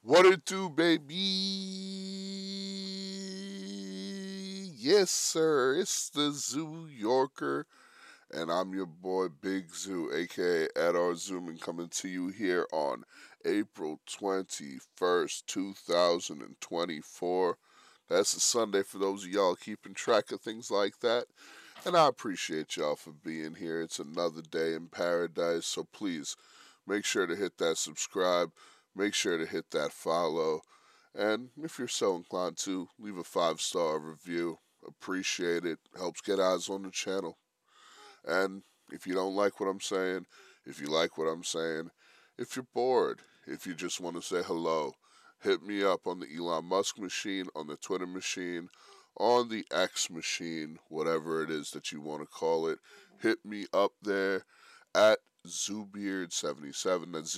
What it do, baby? Yes, sir. It's the Zoo Yorker, and I'm your boy Big Zoo, aka Ed R. Zoomin, coming to you here on April 21st, 2024. That's a Sunday for those of y'all keeping track of things like that. And I appreciate y'all for being here. It's another day in paradise, so please make sure to hit that subscribe, make sure to hit that follow, and if you're so inclined to, leave a 5-star review. Appreciate it. Helps get eyes on the channel. And if you don't like what I'm saying, if you like what I'm saying, if you're bored, if you just want to say hello, hit me up on the Elon Musk machine, on the Twitter machine, on the X machine, whatever it is that you want to call it. Hit me up there at Zoobeard77. That's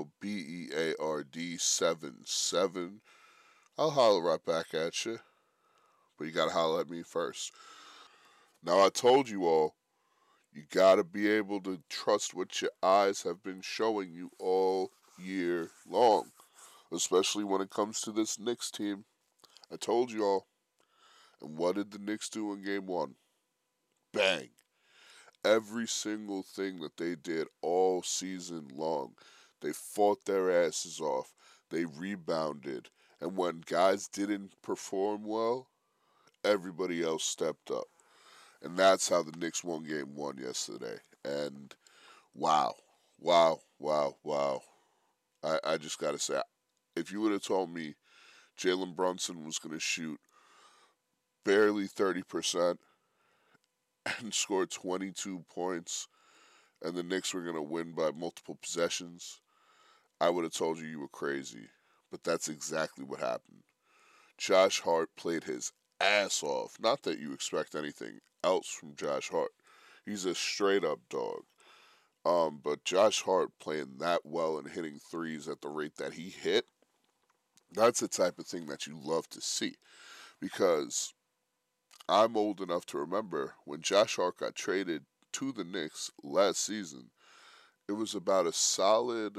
ZOOBEARD 77. I'll holler right back at you, but you gotta holler at me first. Now, I told you all, you gotta be able to trust what your eyes have been showing you all year long, especially when it comes to this Knicks team. I told you all. And what did the Knicks do in game one? Bang. Every single thing that they did all season long. They fought their asses off. They rebounded. And when guys didn't perform well, everybody else stepped up. And that's how the Knicks won game one yesterday. And wow, wow, wow, wow. I just got to say, if you would have told me Jalen Brunson was going to shoot barely 30% and score 22 points and the Knicks were going to win by multiple possessions, I would have told you were crazy. But that's exactly what happened. Josh Hart played his ass off. Not that you expect anything else from Josh Hart. He's a straight up dog. But Josh Hart playing that well and hitting threes at the rate that he hit, that's the type of thing that you love to see. Because I'm old enough to remember when Josh Hart got traded to the Knicks last season, it was about a solid,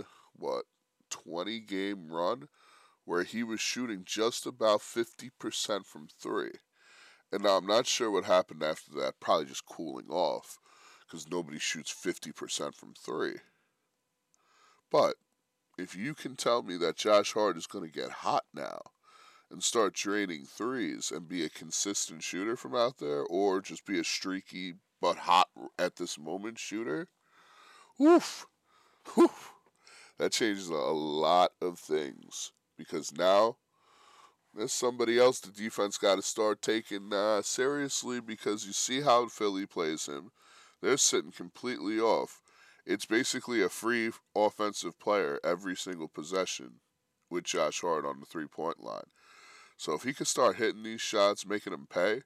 20 game run where he was shooting just about 50% from three. And now I'm not sure what happened after that, probably just cooling off because nobody shoots 50% from three. But if you can tell me that Josh Hart is going to get hot now and start draining threes and be a consistent shooter from out there, or just be a streaky but hot at this moment shooter, woof, woof, that changes a lot of things. Because now there's somebody else the defense got to start taking seriously, because you see how Philly plays him. They're sitting completely off. It's basically a free offensive player every single possession with Josh Hart on the 3 point line. So if he could start hitting these shots, making them pay,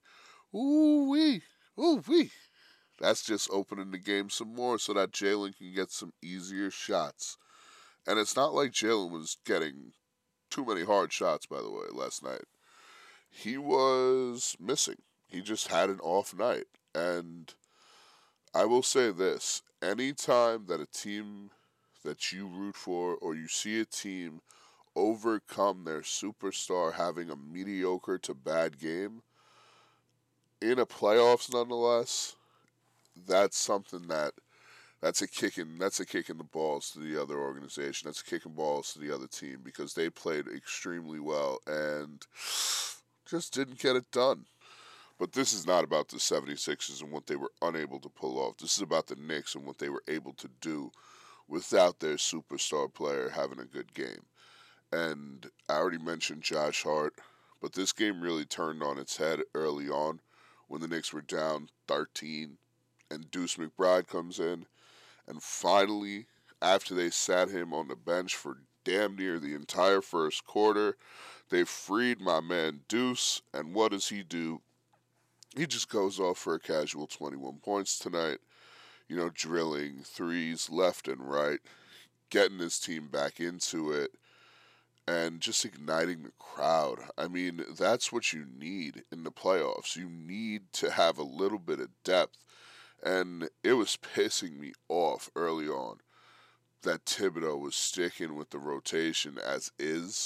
ooh wee. That's just opening the game some more so that Jalen can get some easier shots. And it's not like Jalen was getting too many hard shots, by the way, last night. He was missing. He just had an off night. And I will say this, anytime that a team that you root for, or you see a team overcome their superstar having a mediocre to bad game, in a playoffs nonetheless, that's something that's a kick in the balls to the other organization. That's a kick in balls to the other team, because they played extremely well and just didn't get it done. But this is not about the 76ers and what they were unable to pull off. This is about the Knicks and what they were able to do without their superstar player having a good game. And I already mentioned Josh Hart, but this game really turned on its head early on when the Knicks were down 13 and Deuce McBride comes in. And finally, after they sat him on the bench for damn near the entire first quarter, they freed my man Deuce. And what does he do? He just goes off for a casual 21 points tonight, drilling threes left and right, getting his team back into it, and just igniting the crowd. I mean, that's what you need in the playoffs. You need to have a little bit of depth. And it was pissing me off early on that Thibodeau was sticking with the rotation as is.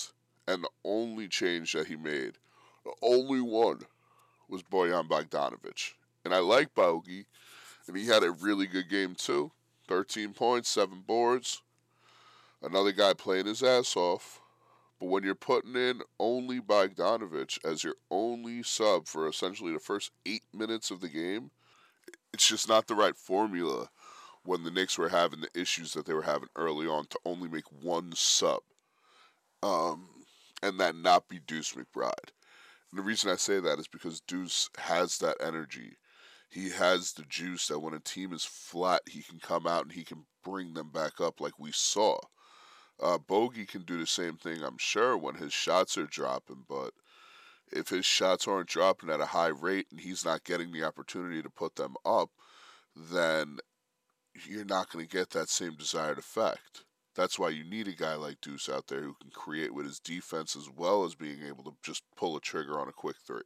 And the only change that he made, the only one, was Bojan Bogdanovic. And I like Bogey, and he had a really good game too. 13 points, 7 boards. Another guy playing his ass off. But when you're putting in only Bogdanovic as your only sub for essentially the first 8 minutes of the game, it's just not the right formula when the Knicks were having the issues that they were having early on to only make one sub. Um, and that not be Deuce McBride. And the reason I say that is because Deuce has that energy. He has the juice that when a team is flat, he can come out and he can bring them back up like we saw. Bogey can do the same thing, I'm sure, when his shots are dropping, but if his shots aren't dropping at a high rate and he's not getting the opportunity to put them up, then you're not going to get that same desired effect. That's why you need a guy like Deuce out there who can create with his defense as well as being able to just pull a trigger on a quick three.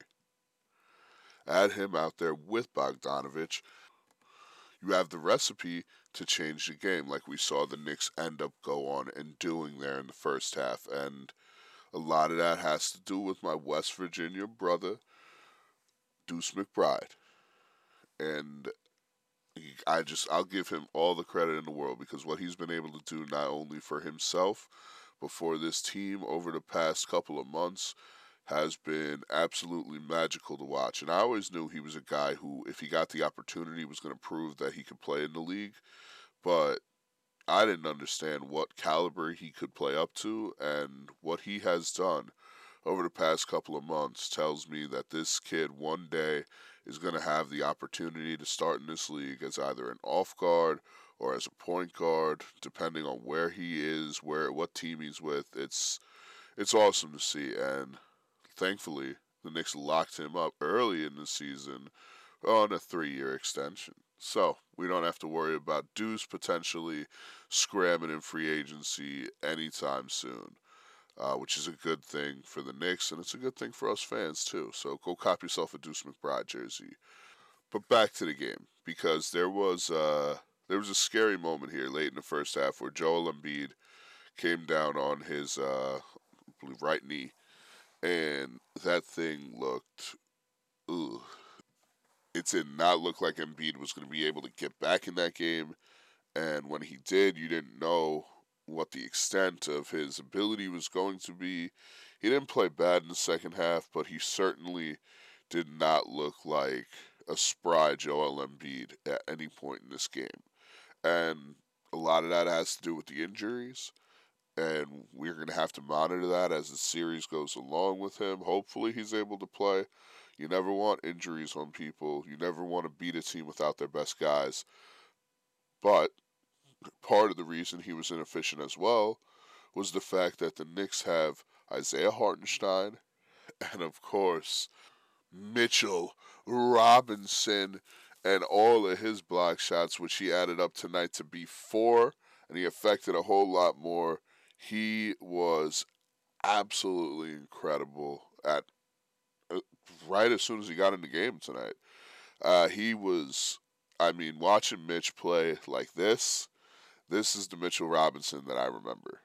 Add him out there with Bogdanovic, you have the recipe to change the game, like we saw the Knicks end up go on and doing there in the first half. And a lot of that has to do with my West Virginia brother, Deuce McBride. And I'll give him all the credit in the world because what he's been able to do not only for himself, but for this team over the past couple of months has been absolutely magical to watch. And I always knew he was a guy who, if he got the opportunity, was going to prove that he could play in the league. But I didn't understand what caliber he could play up to, and what he has done over the past couple of months tells me that this kid one day is going to have the opportunity to start in this league as either an off guard or as a point guard, depending on where he is, what team he's with. It's awesome to see, and thankfully the Knicks locked him up early in the season on a 3-year extension. So we don't have to worry about Deuce potentially scramming in free agency anytime soon, which is a good thing for the Knicks, and it's a good thing for us fans too. So go cop yourself a Deuce McBride jersey. But back to the game, because there was a scary moment here late in the first half where Joel Embiid came down on his I believe right knee, and that thing looked, ugh. It did not look like Embiid was going to be able to get back in that game. And when he did, you didn't know what the extent of his ability was going to be. He didn't play bad in the second half, but he certainly did not look like a spry Joel Embiid at any point in this game. And a lot of that has to do with the injuries. And we're going to have to monitor that as the series goes along with him. Hopefully, he's able to play. You never want injuries on people. You never want to beat a team without their best guys. But part of the reason he was inefficient as well was the fact that the Knicks have Isaiah Hartenstein and, of course, Mitchell Robinson and all of his block shots, which he added up tonight to be 4, and he affected a whole lot more. He was absolutely incredible at right as soon as he got in the game tonight. He was, I mean, watching Mitch play like this is the Mitchell Robinson that I remember.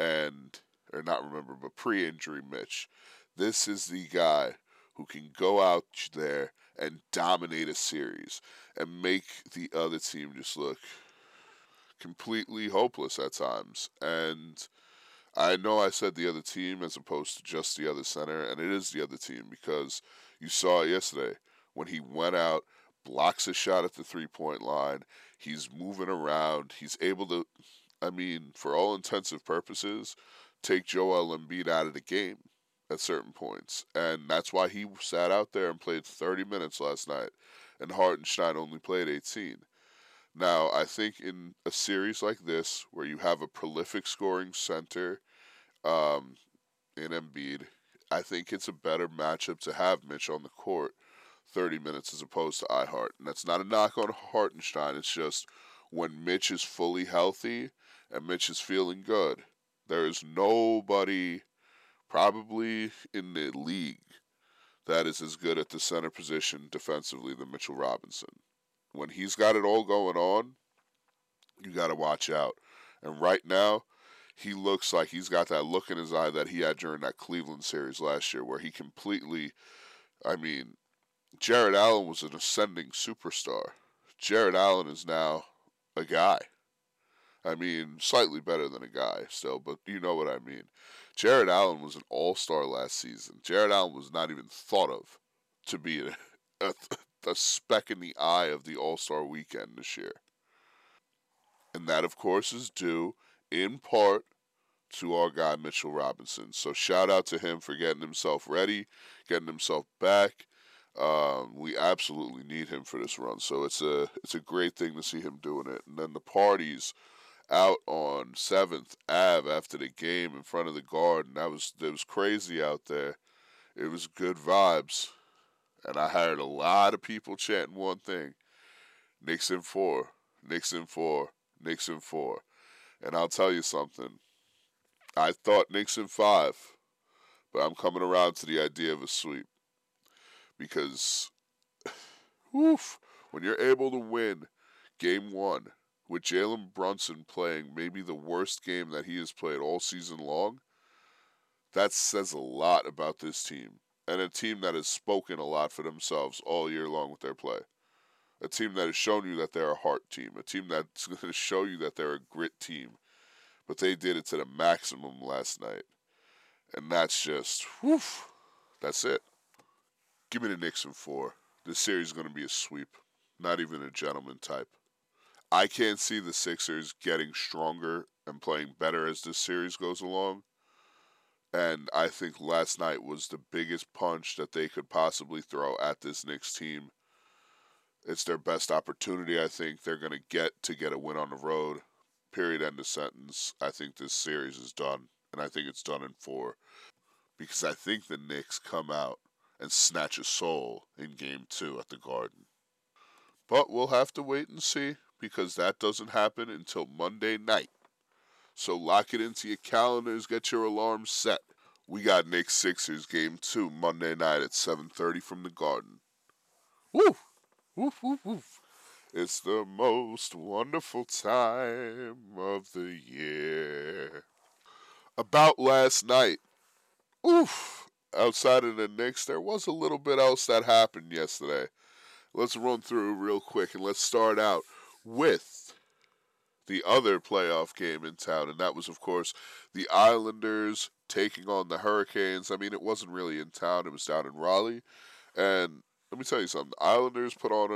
Or not remember, but pre-injury Mitch. This is the guy who can go out there and dominate a series and make the other team just look completely hopeless at times. And I know I said the other team as opposed to just the other center, and it is the other team because you saw it yesterday when he went out, blocks a shot at the 3-point line, he's moving around, he's able to, I mean, for all intensive purposes, take Joel Embiid out of the game at certain points. And that's why he sat out there and played 30 minutes last night, and Hartenstein only played 18. Now, I think in a series like this, where you have a prolific scoring center um, in Embiid, I think it's a better matchup to have Mitch on the court 30 minutes as opposed to iHart. And that's not a knock on Hartenstein. It's just when Mitch is fully healthy and Mitch is feeling good, there is nobody probably in the league that is as good at the center position defensively than Mitchell Robinson. When he's got it all going on, you got to watch out. And right now, he looks like he's got that look in his eye that he had during that Cleveland series last year, where he completely, I mean, Jared Allen was an ascending superstar. Jared Allen is now a guy. I mean, slightly better than a guy still, but you know what I mean. Jared Allen was an all-star last season. Jared Allen was not even thought of to be a, a speck in the eye of the all-star weekend this year. And that, of course, is due in part to our guy Mitchell Robinson. So shout out to him for getting himself ready, getting himself back. We absolutely need him for this run. So it's a great thing to see him doing it. And then the parties out on 7th Ave after the game in front of the Garden. It was crazy out there. It was good vibes. And I heard a lot of people chanting one thing. Knicks in 4. Knicks in 4. Knicks in 4. And I'll tell you something. I thought Knicks in 5. But I'm coming around to the idea of a sweep. Because, woof, when you're able to win game 1 with Jalen Brunson playing maybe the worst game that he has played all season long, that says a lot about this team. And a team that has spoken a lot for themselves all year long with their play. A team that has shown you that they're a heart team. A team that's going to show you that they're a grit team. But they did it to the maximum last night. And that's just, whew, that's it. Give me the Knicks in 4. This series is going to be a sweep. Not even a gentleman type. I can't see the Sixers getting stronger and playing better as this series goes along. And I think last night was the biggest punch that they could possibly throw at this Knicks team. It's their best opportunity, I think. They're going to get a win on the road. Period, end of sentence. I think this series is done. And I think it's done in 4. Because I think the Knicks come out and snatch a soul in game 2 at the Garden. But we'll have to wait and see, because that doesn't happen until Monday night. So lock it into your calendars, get your alarms set. We got Knicks Sixers game 2 Monday night at 7:30 from the Garden. Woo! Woof, woof, woof. It's the most wonderful time of the year. About last night, oof, outside of the Knicks, there was a little bit else that happened yesterday. Let's run through real quick, and let's start out with the other playoff game in town, and that was, of course, the Islanders taking on the Hurricanes. I mean, it wasn't really in town; it was down in Raleigh. And let me tell you something: the Islanders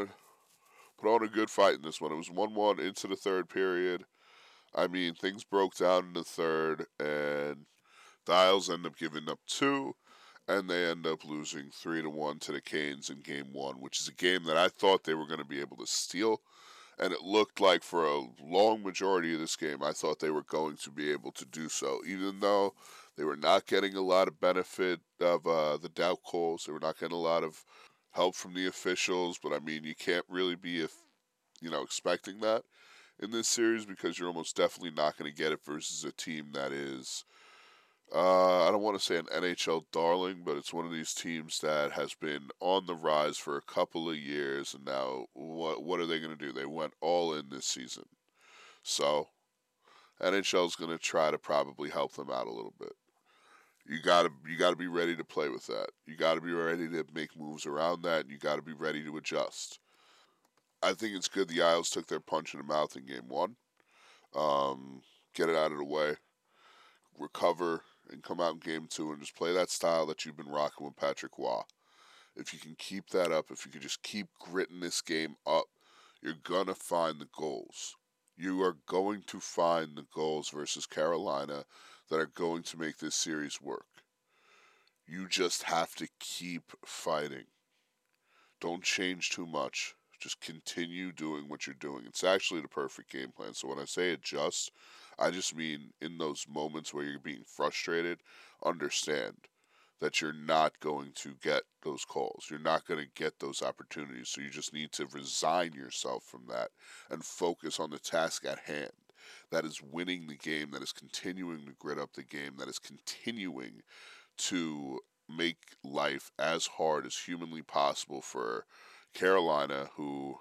put on a good fight in this one. It was 1-1 into the third period. I mean, things broke down in the third, and the Isles end up giving up 2, and they end up losing 3-1 to the Canes in game 1, which is a game that I thought they were going to be able to steal. And it looked like for a long majority of this game, I thought they were going to be able to do so, even though they were not getting a lot of benefit of the Doubt calls. They were not getting a lot of help from the officials. But I mean, you can't really be, expecting that in this series, because you're almost definitely not going to get it versus a team that is, I don't want to say an NHL darling, but it's one of these teams that has been on the rise for a couple of years, and now what are they going to do? They went all in this season, so NHL is going to try to probably help them out a little bit. You gotta be ready to play with that. You gotta be ready to make moves around that, and you gotta be ready to adjust. I think it's good the Isles took their punch in the mouth in game 1. Get it out of the way, recover, and come out in game 2 and just play that style that you've been rocking with Patrick Waugh. If you can keep that up, if you can just keep gritting this game up, you're going to find the goals. You are going to find the goals versus Carolina that are going to make this series work. You just have to keep fighting. Don't change too much. Just continue doing what you're doing. It's actually the perfect game plan. So when I say adjust, I just mean in those moments where you're being frustrated, understand that you're not going to get those calls. You're not going to get those opportunities. So you just need to resign yourself from that and focus on the task at hand. That is winning the game, that is continuing to grit up the game, that is continuing to make life as hard as humanly possible for Carolina, who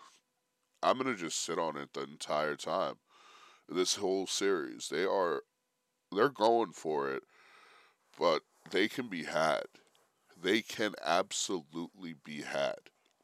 I'm going to just sit on it the entire time. This whole series, they are they're going for it, but they can be had. They can absolutely be had.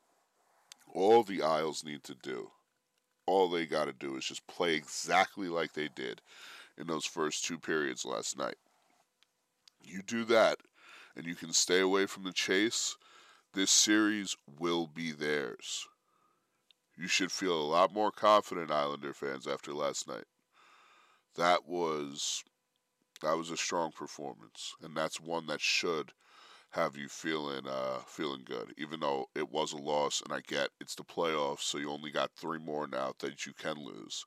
All the Isles need to do, all they got to do is just play exactly like they did in those first two periods last night. You do that, and you can stay away from the chase, this series will be theirs. You should feel a lot more confident, Islander fans, after last night. That was that was a strong performance, and that's one that should have you feeling good. Even though it was a loss, and I get it's the playoffs, so you only got three more now that you can lose.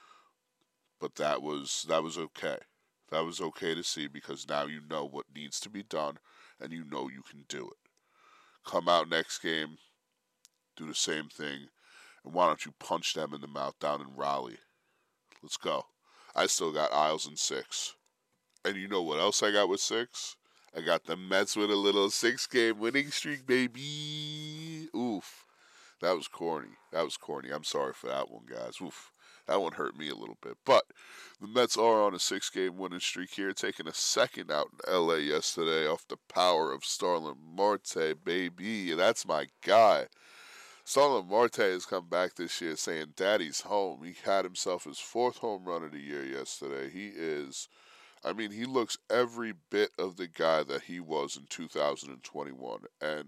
But that was okay. That was okay to see because now you know what needs to be done, and you know you can do it. Come out next game, do the same thing, and why don't you punch them in the mouth down in Raleigh? Let's go. I still got Isles in six. And you know what else I got with six? I got the Mets with a little 6-game winning streak, baby. Oof. That was corny. That was corny. I'm sorry for that one, guys. Oof. That one hurt me a little bit. But the Mets are on a 6-game winning streak here, taking a second out in LA yesterday off the power of Starlin Marte, baby. That's my guy. Starlin Marte has come back this year saying daddy's home. He had himself his fourth home run of the year yesterday. He looks every bit of the guy that he was in 2021. And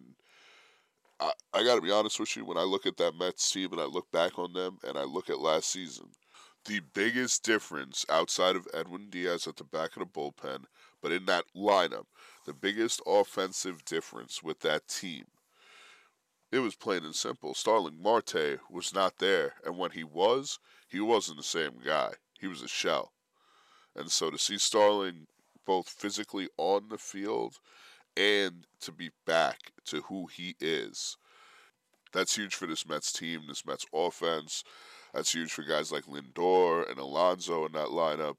I got to be honest with you, when I look at that Mets team and I look back on them and I look at last season, the biggest difference outside of Edwin Diaz at the back of the bullpen, but in that lineup, the biggest offensive difference with that team, it was plain and simple. Starling Marte was not there, and when he wasn't the same guy. He was a shell. And so to see Starling both physically on the field and to be back to who he is, that's huge for this Mets team, this Mets offense. That's huge for guys like Lindor and Alonso in that lineup.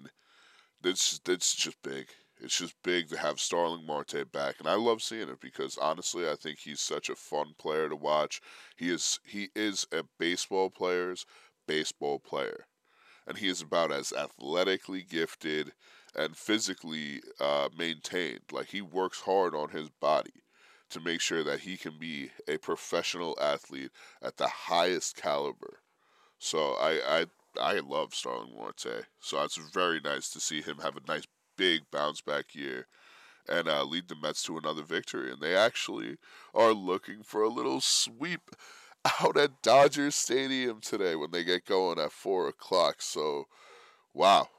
It's just big. It's just big to have Starling Marte back, and I love seeing it because honestly, I think he's such a fun player to watch. He is a baseball player's baseball player, and he is about as athletically gifted and physically maintained. Like he works hard on his body to make sure that he can be a professional athlete at the highest caliber. So I love Starling Marte. So it's very nice to see him have a nice big bounce back year and lead the Mets to another victory. And they actually are looking for a little sweep out at Dodger Stadium today when they get going at 4 o'clock. So wow,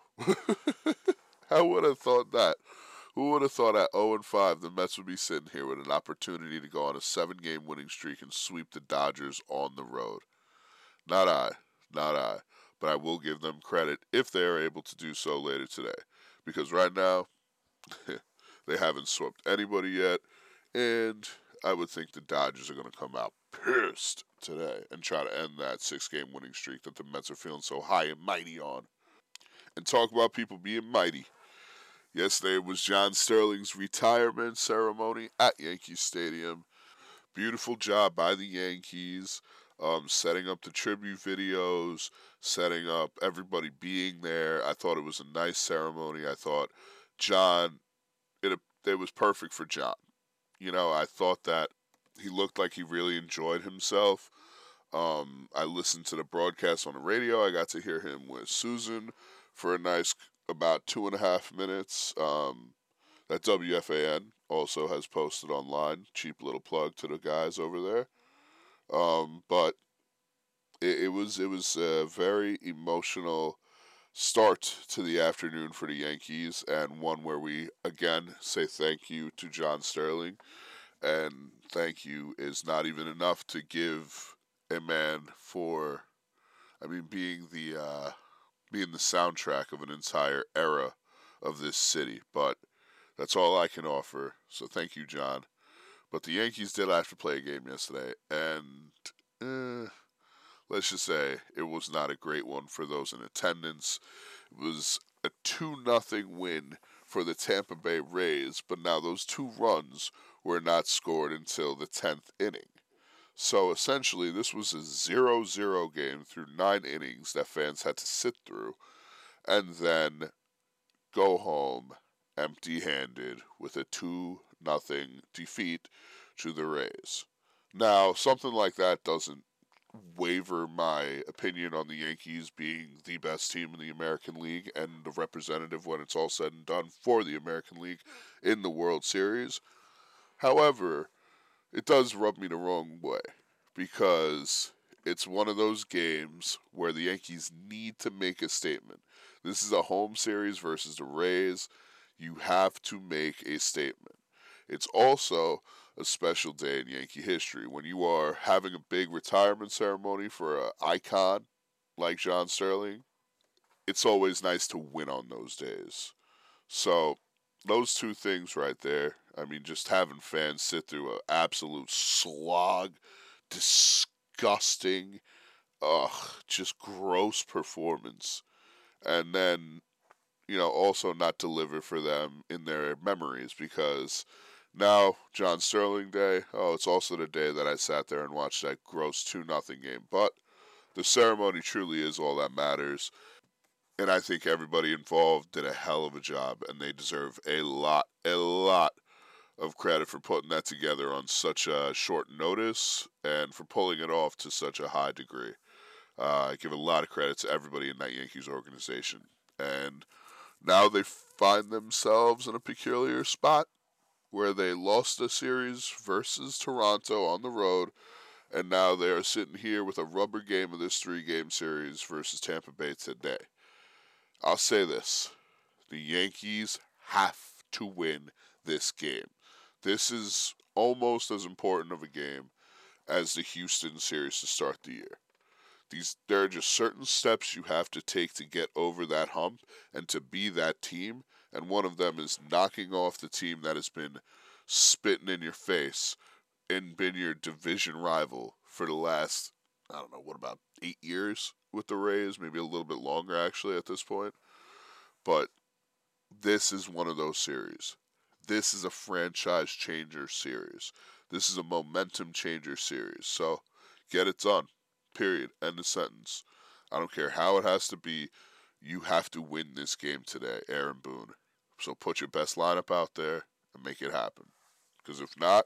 I would have thought that. Who would have thought at 0-5 the Mets would be sitting here with an opportunity to go on a 7-game winning streak and sweep the Dodgers on the road? Not I. Not I. But I will give them credit if they are able to do so later today. Because right now, they haven't swept anybody yet. And I would think the Dodgers are going to come out pissed today and try to end that 6-game winning streak that the Mets are feeling so high and mighty on. And talk about people being mighty. Yesterday was John Sterling's retirement ceremony at Yankee Stadium. Beautiful job by the Yankees, setting up the tribute videos, setting up everybody being there. I thought it was a nice ceremony. I thought John, it was perfect for John. I thought that he looked like he really enjoyed himself. I listened to the broadcast on the radio. I got to hear him with Susan for a nice about 2.5 minutes. That WFAN also has posted online. Cheap little plug to the guys over there. But it was a very emotional start to the afternoon for the Yankees, and one where we again say thank you to John Sterling. And thank you is not even enough to give a man for, being the soundtrack of an entire era of this city. But that's all I can offer. So thank you, John. But the Yankees did have to play a game yesterday, and let's just say it was not a great one for those in attendance. It was a 2-0 win for the Tampa Bay Rays, but now those 2 runs were not scored until the 10th inning. So essentially, this was a 0-0 game through 9 innings that fans had to sit through, and then go home empty-handed with a 2-0 defeat to the Rays. Now, something like that doesn't waver my opinion on the Yankees being the best team in the American League and the representative when it's all said and done for the American League in the World Series. However, it does rub me the wrong way because it's one of those games where the Yankees need to make a statement. This is a home series versus the Rays. You have to make a statement. It's also a special day in Yankee history when you are having a big retirement ceremony for an icon like John Sterling. It's always nice to win on those days. So, those two things right there, I mean, just having fans sit through an absolute slog, disgusting, just gross performance. And then, also not deliver for them in their memories because now, John Sterling Day, it's also the day that I sat there and watched that gross 2-0 game. But the ceremony truly is all that matters. And I think everybody involved did a hell of a job, and they deserve a lot of credit for putting that together on such a short notice and for pulling it off to such a high degree. I give a lot of credit to everybody in that Yankees organization. And now they find themselves in a peculiar spot where they lost a series versus Toronto on the road, and now they are sitting here with a rubber game of this 3-game series versus Tampa Bay today. I'll say this. The Yankees have to win this game. This is almost as important of a game as the Houston series to start the year. There are just certain steps you have to take to get over that hump and to be that team, and one of them is knocking off the team that has been spitting in your face and been your division rival for the last, I don't know, what about 8 years with the Rays, maybe a little bit longer actually at this point. But this is one of those series. This is a franchise changer series. This is a momentum changer series. So get it done. Period. End of sentence. I don't care how it has to be. You have to win this game today, Aaron Boone. So put your best lineup out there and make it happen. Because if not,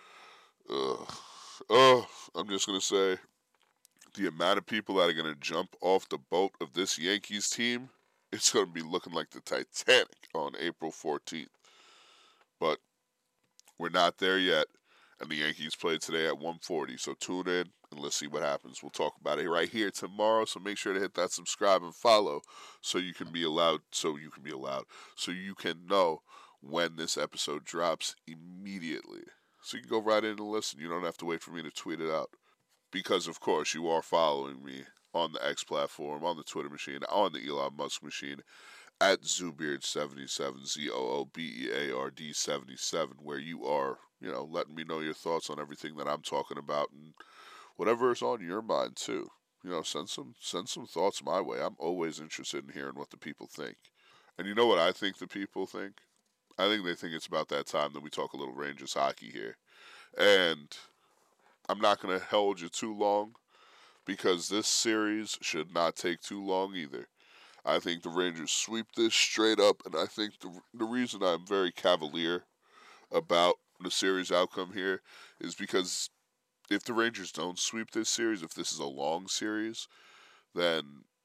I'm just going to say the amount of people that are going to jump off the boat of this Yankees team, it's going to be looking like the Titanic on April 14th. But we're not there yet, and the Yankees play today at 1:40. So tune in and let's see what happens. We'll talk about it right here tomorrow. So make sure to hit that subscribe and follow so you can know when this episode drops immediately. So you can go right in and listen. You don't have to wait for me to tweet it out. Because, of course, you are following me on the X platform, on the Twitter machine, on the Elon Musk machine, at Zoobeard77, ZOOBEARD 77, where you are, letting me know your thoughts on everything that I'm talking about and whatever is on your mind, too. Send some thoughts my way. I'm always interested in hearing what the people think. And you know what I think the people think? I think they think it's about that time that we talk a little Rangers hockey here. And I'm not going to hold you too long because this series should not take too long either. I think the Rangers sweep this straight up, and I think the reason I'm very cavalier about the series outcome here is because if the Rangers don't sweep this series, if this is a long series, then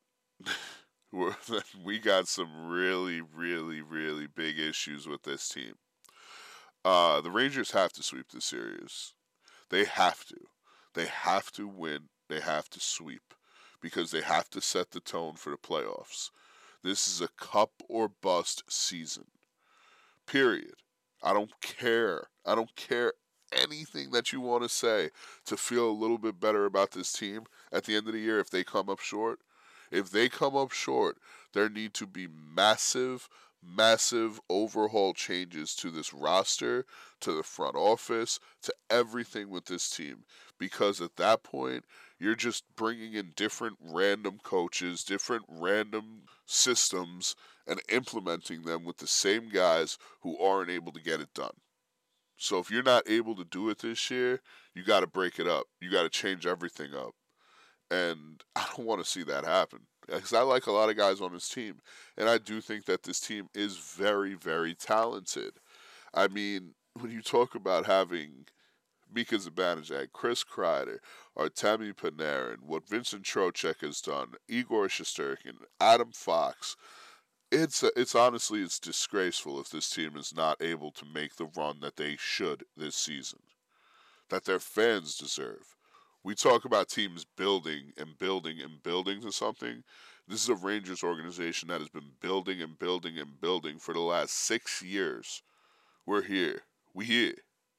then we got some really, really, really big issues with this team. The Rangers have to sweep this series. They have to. They have to win. They have to sweep because they have to set the tone for the playoffs. This is a cup or bust season. Period. I don't care. I don't care anything that you want to say to feel a little bit better about this team at the end of the year if they come up short. If they come up short, there need to be massive overhaul changes to this roster, to the front office, to everything with this team. Because at that point, you're just bringing in different random coaches, different random systems, and implementing them with the same guys who aren't able to get it done. So if you're not able to do it this year, you got to break it up. You got to change everything up. And I don't want to see that happen. because I like a lot of guys on this team, and I do think that this team is very, very talented. I mean, when you talk about having Mika Zibanejad, Chris Kreider, Artemi Panarin, what Vincent Trocheck has done, Igor Shesterkin, Adam Fox, it's honestly it's disgraceful if this team is not able to make the run that they should this season, that their fans deserve. We talk about teams building and building and building to something. This is a Rangers organization that has been building and building and building for the last 6 years. We're here. We here.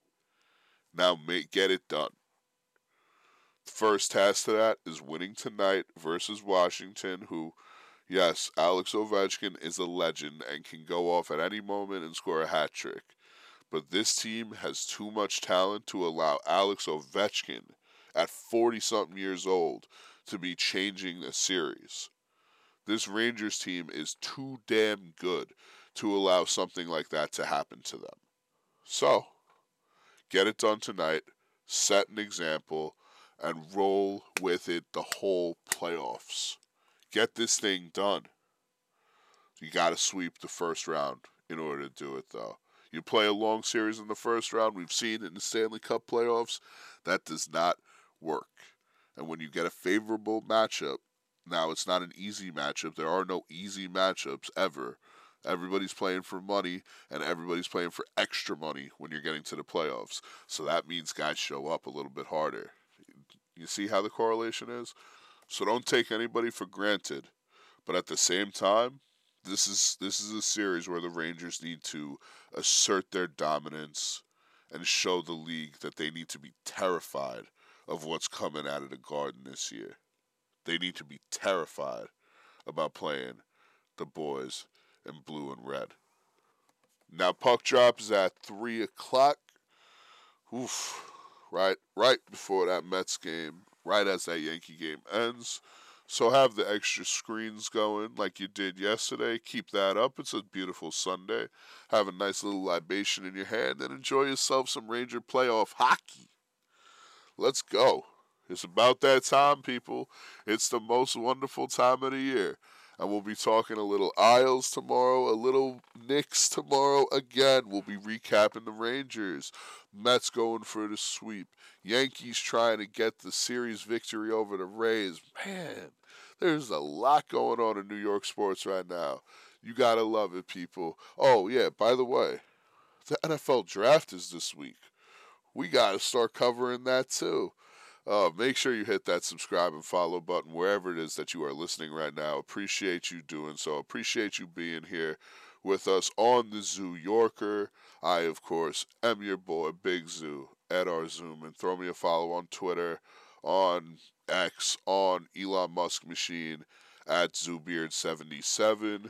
Now get it done. The first task to that is winning tonight versus Washington, who, yes, Alex Ovechkin is a legend and can go off at any moment and score a hat trick. But this team has too much talent to allow Alex Ovechkin, at 40-something years old, to be changing the series. This Rangers team is too damn good to allow something like that to happen to them. So, get it done tonight, set an example, and roll with it the whole playoffs. Get this thing done. You got to sweep the first round in order to do it, though. You play a long series in the first round, we've seen in the Stanley Cup playoffs, that does not work. And when you get a favorable matchup, now it's not an easy matchup. There are no easy matchups ever. Everybody's playing for money, and everybody's playing for extra money when you're getting to the playoffs. So that means guys show up a little bit harder. You see how the correlation is? So don't take anybody for granted. But at the same time, this is a series where the Rangers need to assert their dominance and show the league that they need to be terrified of what's coming out of the Garden this year. They need to be terrified about playing the boys in blue and red. Now puck drop is at 3 o'clock. Oof. Right before that Mets game, right as that Yankee game ends. So have the extra screens going like you did yesterday. Keep that up. It's a beautiful Sunday. Have a nice little libation in your hand and enjoy yourself some Ranger playoff hockey. Let's go. It's about that time, people. It's the most wonderful time of the year. And we'll be talking a little Isles tomorrow, a little Knicks tomorrow. Again, we'll be recapping the Rangers. Mets going for the sweep. Yankees trying to get the series victory over the Rays. Man, there's a lot going on in New York sports right now. You gotta love it, people. Oh, yeah, by the way, the NFL draft is this week. We gotta start covering that too. Make sure you hit that subscribe and follow button wherever it is that you are listening right now. Appreciate you doing so. Appreciate you being here with us on the Zoo Yorker. I, of course, am your boy, Big Zoo, at our Zoom. And throw me a follow on Twitter, on X, on Elon Musk Machine, at ZooBeard77.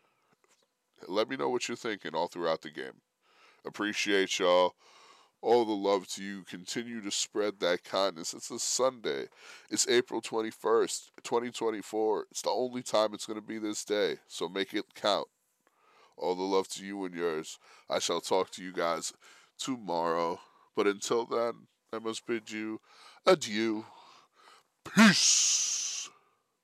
Let me know what you're thinking all throughout the game. Appreciate y'all. All the love to you. Continue to spread that kindness. It's a Sunday. It's April 21st, 2024. It's the only time it's going to be this day, so make it count. All the love to you and yours. I shall talk to you guys tomorrow. But until then, I must bid you adieu. Peace.